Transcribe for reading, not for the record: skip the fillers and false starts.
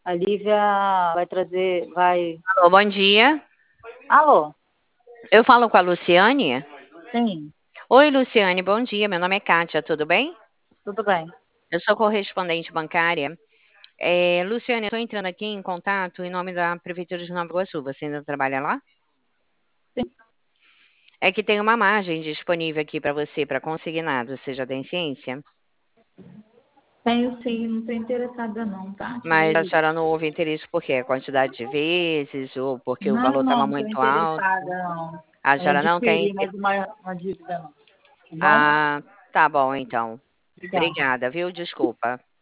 A Lívia vai trazer, vai... Alô, bom dia. Alô? Eu falo com a Luciane? Sim, Oi, Luciane, bom dia. Meu nome é Kátia, tudo bem? tudo bem. Eu sou correspondente bancária. Luciane, eu estou entrando aqui em contato em nome da Prefeitura de Nova Iguaçu. Você ainda trabalha lá? Sim, É que tem uma margem disponível aqui para você, para consignado. Você já tem ciência? tenho sim, não estou interessada não, tá? Mas a senhora não houve interesse por quê? A quantidade de vezes ou porque o valor Não, estava não estou muito alto? interessada não. A Em senhora não tem. adquirir mais uma dívida não. Tá bom? Ah, tá bom, então. Obrigada. Obrigada, viu? Desculpa.